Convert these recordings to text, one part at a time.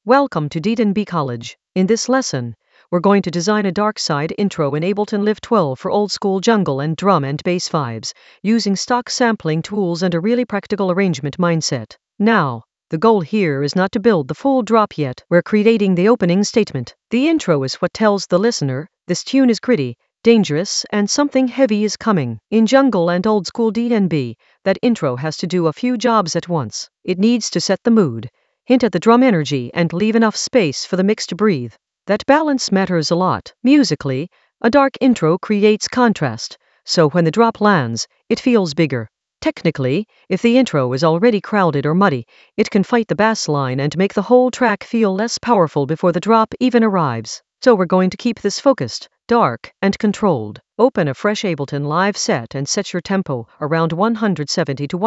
Welcome to D&B College. In this lesson, we're going to design a dark side intro in Ableton Live 12 for old school jungle and drum and bass vibes, using stock sampling tools and a really practical arrangement mindset. Now, the goal here is not to build the full drop yet, we're creating the opening statement. The intro is what tells the listener, this tune is gritty, dangerous, and something heavy is coming. In jungle and old school D&B, that intro has to do a few jobs at once. It needs to set the mood, hint at the drum energy, and leave enough space for the mix to breathe. That balance matters a lot. Musically, a dark intro creates contrast, so when the drop lands, it feels bigger. Technically, if the intro is already crowded or muddy, it can fight the bass line and make the whole track feel less powerful before the drop even arrives. So we're going to keep this focused, dark, and controlled. Open a fresh Ableton Live set and set your tempo around 170 to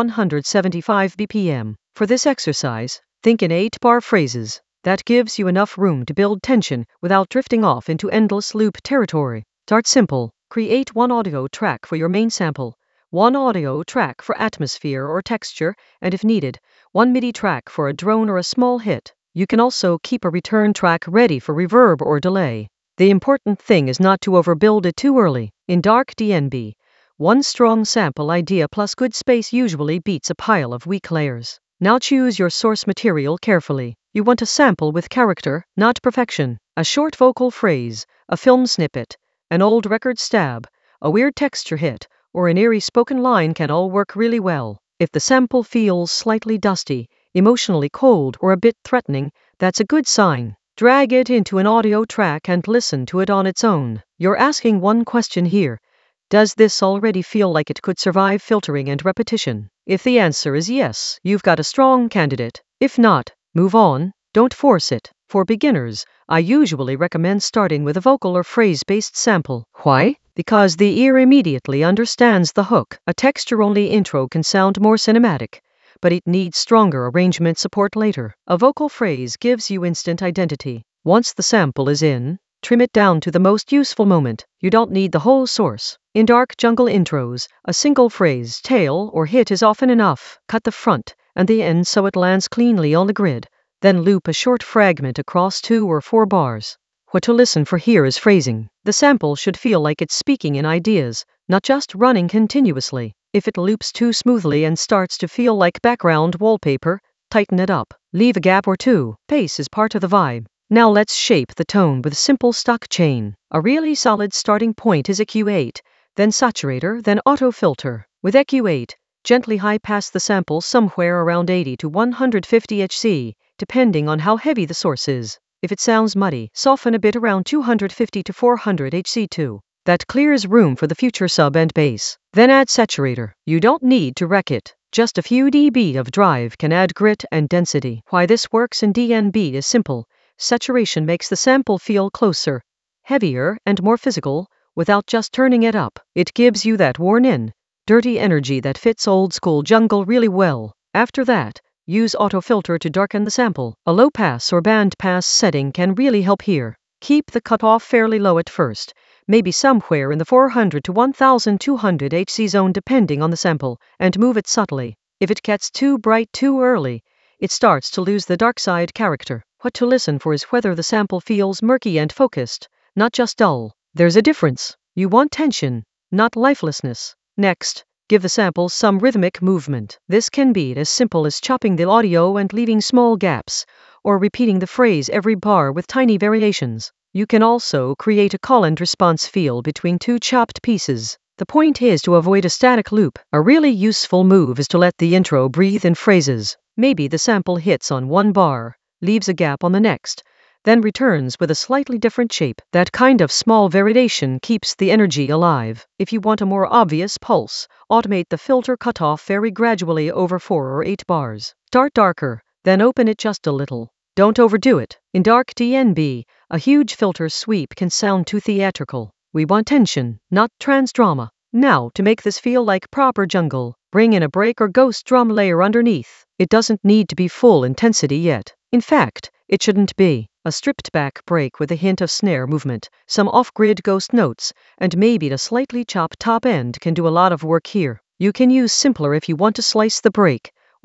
175 BPM. For this exercise, think in 8-bar phrases. That gives you enough room to build tension without drifting off into endless loop territory. Start simple. Create one audio track for your main sample, one audio track for atmosphere or texture, and if needed, one MIDI track for a drone or a small hit. You can also keep a return track ready for reverb or delay. The important thing is not to overbuild it too early. In dark D&B, one strong sample idea plus good space usually beats a pile of weak layers. Now choose your source material carefully. You want a sample with character, not perfection. A short vocal phrase, a film snippet, an old record stab, a weird texture hit, or an eerie spoken line can all work really well. If the sample feels slightly dusty, emotionally cold, or a bit threatening, that's a good sign. Drag it into an audio track and listen to it on its own. You're asking one question here. Does this already feel like it could survive filtering and repetition? If the answer is yes, you've got a strong candidate. If not, move on. Don't force it. For beginners, I usually recommend starting with a vocal or phrase-based sample. Why? Because the ear immediately understands the hook. A texture-only intro can sound more cinematic, but it needs stronger arrangement support later. A vocal phrase gives you instant identity. Once the sample is in, trim it down to the most useful moment. You don't need the whole source. In dark jungle intros, a single phrase, tail, or hit is often enough. Cut the front and the end so it lands cleanly on the grid. Then loop a short fragment across 2 or 4 bars. What to listen for here is phrasing. The sample should feel like it's speaking in ideas, not just running continuously. If it loops too smoothly and starts to feel like background wallpaper, tighten it up. Leave a gap or two. Pace is part of the vibe. Now let's shape the tone with simple stock chain. A really solid starting point is EQ8, then saturator, then auto filter. With EQ8, gently high pass the sample somewhere around 80 to 150 Hz, depending on how heavy the source is. If it sounds muddy, soften a bit around 250 to 400 Hz too. That clears room for the future sub and bass. Then add saturator. You don't need to wreck it. Just a few dB of drive can add grit and density. Why this works in D&B is simple. Saturation makes the sample feel closer, heavier, and more physical, without just turning it up. It gives you that worn-in, dirty energy that fits old-school jungle really well. After that, use autofilter to darken the sample. A low-pass or band-pass setting can really help here. Keep the cutoff fairly low at first, maybe somewhere in the 400 to 1200 Hz zone depending on the sample, and move it subtly. If it gets too bright too early, it starts to lose the dark side character. What to listen for is whether the sample feels murky and focused, not just dull. There's a difference. You want tension, not lifelessness. Next, give the sample some rhythmic movement. This can be as simple as chopping the audio and leaving small gaps, or repeating the phrase every bar with tiny variations. You can also create a call and response feel between 2 chopped pieces. The point is to avoid a static loop. A really useful move is to let the intro breathe in phrases. Maybe the sample hits on 1 bar, leaves a gap on the next, then returns with a slightly different shape. That kind of small variation keeps the energy alive. If you want a more obvious pulse, automate the filter cutoff very gradually over 4 or 8 bars. Start darker, then open it just a little. Don't overdo it. In dark D&B, a huge filter sweep can sound too theatrical. We want tension, not trance drama. Now, to make this feel like proper jungle, bring in a break or ghost drum layer underneath. It doesn't need to be full intensity yet. In fact, it shouldn't be. A stripped-back break with a hint of snare movement, some off-grid ghost notes, and maybe a slightly chopped top end can do a lot of work here. You can use simpler if you want to slice the break,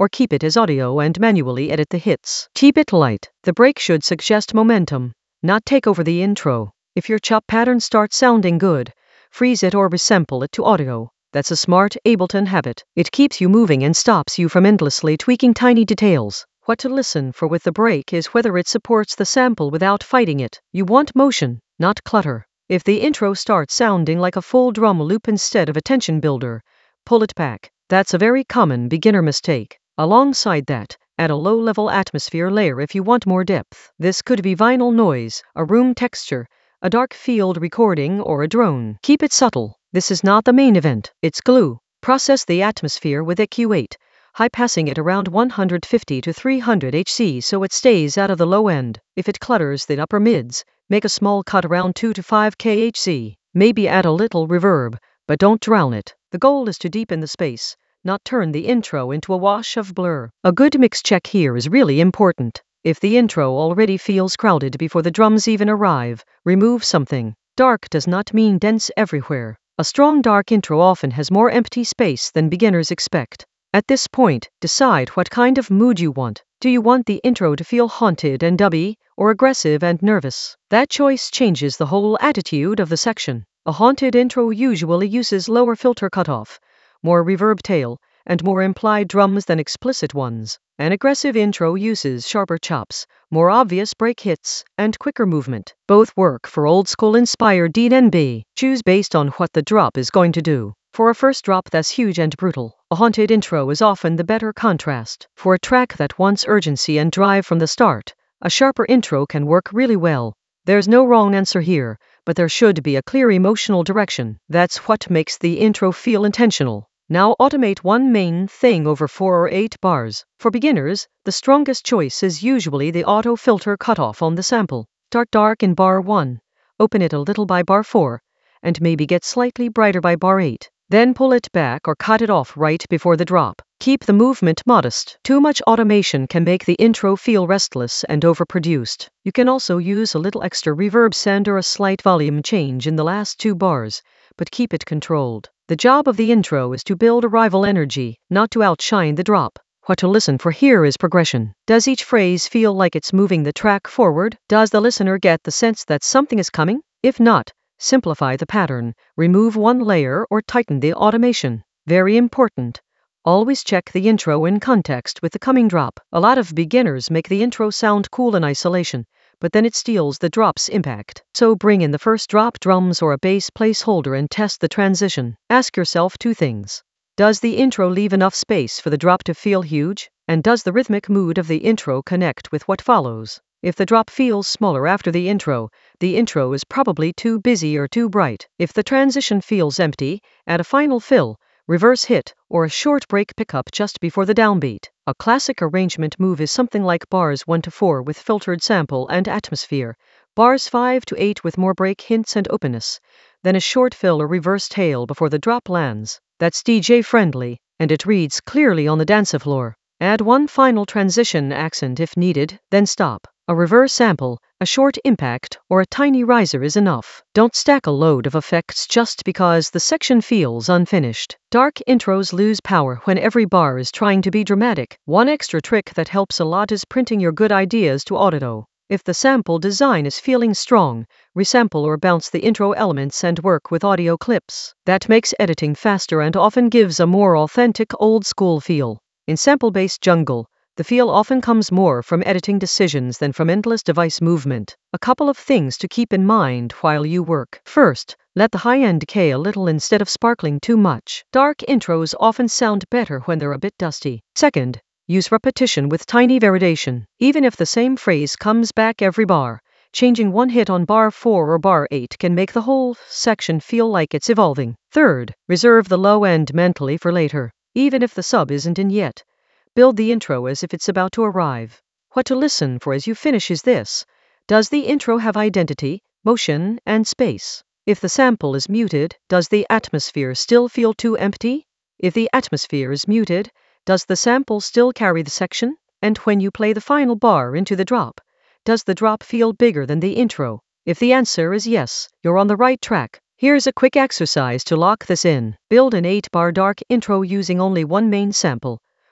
or keep it as audio and manually edit the hits. Keep it light. The break should suggest momentum, not take over the intro. If your chop pattern starts sounding good, freeze it or resample it to audio. That's a smart Ableton habit. It keeps you moving and stops you from endlessly tweaking tiny details. What to listen for with the break is whether it supports the sample without fighting it. You want motion, not clutter. If the intro starts sounding like a full drum loop instead of a tension builder, pull it back. That's a very common beginner mistake. Alongside that, add a low-level atmosphere layer if you want more depth. This could be vinyl noise, a room texture, a dark field recording, or a drone. Keep it subtle. This is not the main event. It's glue. Process the atmosphere with EQ8, high-passing it around 150 to 300 Hz so it stays out of the low end. If it clutters the upper mids, make a small cut around 2 to 5 kHz. Maybe add a little reverb, but don't drown it. The goal is to deepen the space, not turn the intro into a wash of blur. A good mix check here is really important. If the intro already feels crowded before the drums even arrive, remove something. Dark does not mean dense everywhere. A strong dark intro often has more empty space than beginners expect. At this point, decide what kind of mood you want. Do you want the intro to feel haunted and dubby, or aggressive and nervous? That choice changes the whole attitude of the section. A haunted intro usually uses lower filter cutoff, more reverb tail, and more implied drums than explicit ones. An aggressive intro uses sharper chops, more obvious break hits, and quicker movement. Both work for old-school inspired D&B. Choose based on what the drop is going to do. For a first drop that's huge and brutal, a haunted intro is often the better contrast. For a track that wants urgency and drive from the start, a sharper intro can work really well. There's no wrong answer here, but there should be a clear emotional direction. That's what makes the intro feel intentional. Now automate one main thing over 4 or 8 bars. For beginners, the strongest choice is usually the auto filter cutoff on the sample. Start dark in bar 1, open it a little by bar 4, and maybe get slightly brighter by bar 8. Then pull it back or cut it off right before the drop. Keep the movement modest. Too much automation can make the intro feel restless and overproduced. You can also use a little extra reverb send or a slight volume change in the last 2 bars, but keep it controlled. The job of the intro is to build arrival energy, not to outshine the drop. What to listen for here is progression. Does each phrase feel like it's moving the track forward? Does the listener get the sense that something is coming? If not, simplify the pattern, remove one layer or tighten the automation. Very important. Always check the intro in context with the coming drop. A lot of beginners make the intro sound cool in isolation, but then it steals the drop's impact. So bring in the first drop drums or a bass placeholder and test the transition. Ask yourself 2 things. Does the intro leave enough space for the drop to feel huge? And does the rhythmic mood of the intro connect with what follows? If the drop feels smaller after the intro is probably too busy or too bright. If the transition feels empty, add a final fill, reverse hit, or a short break pickup just before the downbeat. A classic arrangement move is something like bars 1 to 4 with filtered sample and atmosphere, bars 5 to 8 with more break hints and openness, then a short fill or reverse tail before the drop lands. That's DJ friendly, and it reads clearly on the dance floor. Add one final transition accent if needed, then stop. A reverse sample, a short impact, or a tiny riser is enough. Don't stack a load of effects just because the section feels unfinished. Dark intros lose power when every bar is trying to be dramatic. One extra trick that helps a lot is printing your good ideas to audio. If the sample design is feeling strong, resample or bounce the intro elements and work with audio clips. That makes editing faster and often gives a more authentic old-school feel. In sample-based jungle, the feel often comes more from editing decisions than from endless device movement. A couple of things to keep in mind while you work. First, let the high end decay a little instead of sparkling too much. Dark intros often sound better when they're a bit dusty. Second, use repetition with tiny variation. Even if the same phrase comes back every bar, changing one hit on bar 4 or bar 8 can make the whole section feel like it's evolving. Third, reserve the low end mentally for later. Even if the sub isn't in yet, build the intro as if it's about to arrive. What to listen for as you finish is this. Does the intro have identity, motion, and space? If the sample is muted, does the atmosphere still feel too empty? If the atmosphere is muted, does the sample still carry the section? And when you play the final bar into the drop, does the drop feel bigger than the intro? If the answer is yes, you're on the right track. Here's a quick exercise to lock this in. Build an 8-bar dark intro using only one main sample,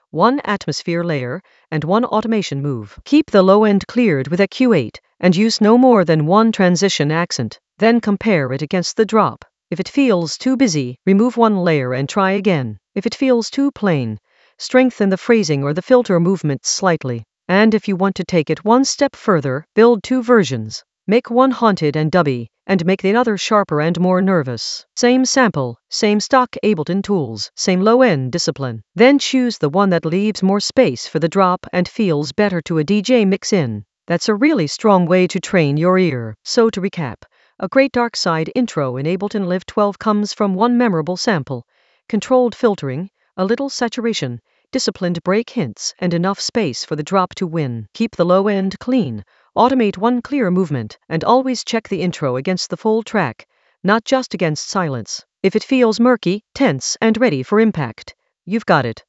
one atmosphere layer, and one automation move. Keep the low end cleared with a Q8, and use no more than one transition accent. Then compare it against the drop. If it feels too busy, remove one layer and try again. If it feels too plain, strengthen the phrasing or the filter movement slightly. And if you want to take it one step further, build two versions. Make one haunted and dubby, and make the other sharper and more nervous. Same sample, same stock Ableton tools, same low-end discipline. Then choose the one that leaves more space for the drop and feels better to a DJ mix-in. That's a really strong way to train your ear. So to recap, a great dark side intro in Ableton Live 12 comes from one memorable sample, controlled filtering, a little saturation, disciplined break hints, and enough space for the drop to win. Keep the low end clean, automate one clear movement, and always check the intro against the full track, not just against silence. If it feels murky, tense, and ready for impact, you've got it.